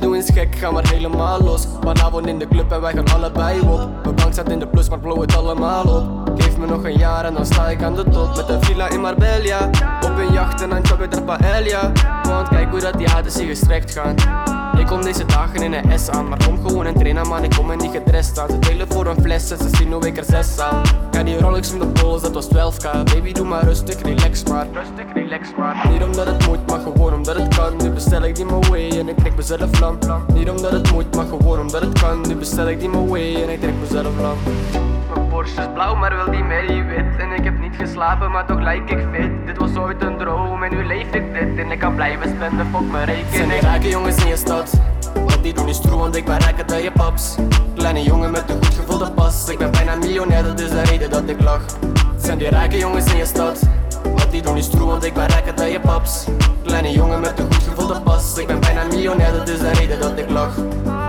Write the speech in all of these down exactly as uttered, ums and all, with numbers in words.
doe eens gek, ga maar helemaal los. Vanavond in de club en wij gaan allebei op. Mijn bank staat in de plus, maar blow het allemaal op. Geef me nog een jaar en dan sta ik aan de top. Met een villa in Marbella, op een jacht en dan chop ik er paella. Want kijk hoe dat die hadden zich gestrekt gaan. Ik kom deze dagen in een S aan, maar kom gewoon en trainen man, ik kom er niet gedrest aan. Ze delen voor een fles en ze zien hoe ik er zes aan. Ja die Rolex om de pols, dat was twaalf k. Baby doe maar rustig, relax maar. Rustig, relax maar. Niet omdat het moet, maar gewoon omdat het kan. Nu bestel ik die my way en ik trek mezelf lam. Niet omdat het moet, maar gewoon omdat het kan. Nu bestel ik die my way en ik trek mezelf lam. Mijn Porsche is blauw, maar wil die merrie wit. En ik heb niet geslapen, maar toch lijk ik fit. Dit was ooit een droom en nu leef ik dit. En ik kan blijven spenden, fuck mijn rekening. Zijn die rijke jongens in je stad? Wat die doen is true, want ik ben rijker dan je paps. Kleine jongen met een goed gevulde pas. Ik ben bijna miljonair, dat is de reden dat ik lach. Zijn die rijke jongens in je stad? Wat die doen is true, want ik ben rijker dan je paps. Kleine jongen met een goed gevulde pas. Ik ben bijna miljonair, dat is de reden dat ik lach.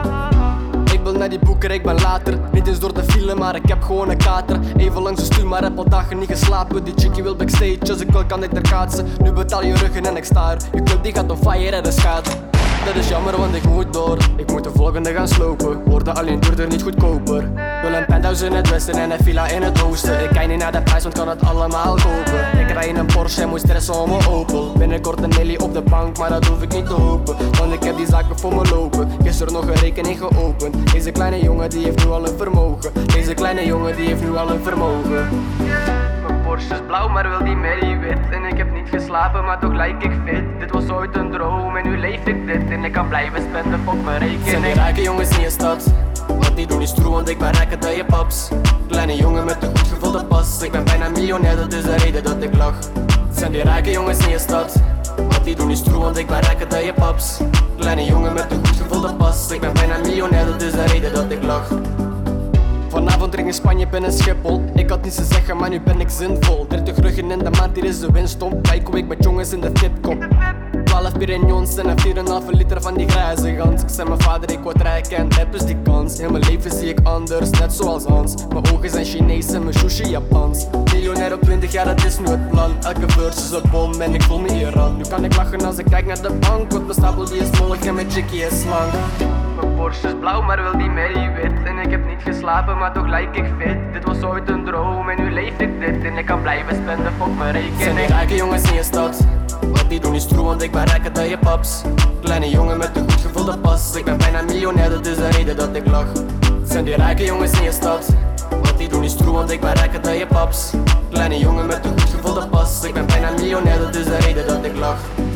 Ik wil naar die boeken, ik ben later. Niet eens door de file, maar ik heb gewoon een kater. Even langs de stuur, maar heb al dagen niet geslapen. Die chickie wil backstage, als ik wil kan ik er kaatsen. Nu betaal je ruggen en ik sta er. Je club die gaat on fire en de schade. Dat is jammer, want ik moet door. Ik moet de volgende gaan slopen. Worden alleen duurder, niet goedkoper. Wil een penthouse in het westen en een villa in het oosten. Ik kijk niet naar de prijs, want kan het allemaal kopen. Ik rij in een Porsche en moet stressen om mijn Opel. Binnenkort een Nelly op de bank, maar dat hoef ik niet te hopen. Want ik heb die zaken voor me lopen. Gisteren nog een rekening geopend. Deze kleine jongen die heeft nu al een vermogen. Deze kleine jongen die heeft nu al een vermogen. Mijn Porsche is blauw, maar wil die merrie wit. En ik heb niet geslapen, maar toch lijk ik fit. Dit was ooit een droom en nu leef ik dit. En ik kan blijven spenden, fuck mijn rekening. Zijn die rijke jongens in je stad? Wat die doen is true, want ik ben rijker dan je paps. Kleine jongen met een goed gevulde pas. Ik ben bijna miljonair, dat is de reden dat ik lach. Zijn die rijke jongens in je stad? Wat die doen is true, want ik ben rijker dan je paps. Kleine jongen met een goed gevulde pas. Ik ben bijna miljonair, dat is de reden dat ik lach. Vanavond drink in Spanje, ben een Schiphol. Ik had niets te zeggen, maar nu ben ik zinvol. dertig ruggen in de maand, hier is de winst om. Kijk hoe ik met jongens in de fit kom. twaalf Pyreneons en een vier komma vijf liter van die grijze gans. Ik zei mijn vader, ik word rijk en heb dus die kans. In mijn leven zie ik anders, net zoals Hans. Mijn ogen zijn Chinees en mijn sushi Japans. Miljonair op twintig jaar, dat is nu het plan. Elke verse is een bom en ik voel me Iran. Nu kan ik lachen als ik kijk naar de bank. Want mijn stapel die is mollig en mijn chickie is slank. Mijn Porsche is blauw, maar wil die merrie wit. En ik heb niet geslapen, maar toch lijk ik fit. Dit was ooit een droom en nu leef ik dit. En ik kan blijven spenden, fuck mijn rekening. Zijn die rijke jongens in je stad? Wat die doen is true, want ik ben rijker dan je paps. Kleine jongen met een goed gevulde pas. Ik ben bijna miljonair, dat is de reden dat ik lach. Zijn die rijke jongens in je stad? Wat die doen is true, want ik ben rijker dan je paps. Kleine jongen met een goed gevulde pas. Ik ben bijna miljonair, dat is de reden dat ik lach.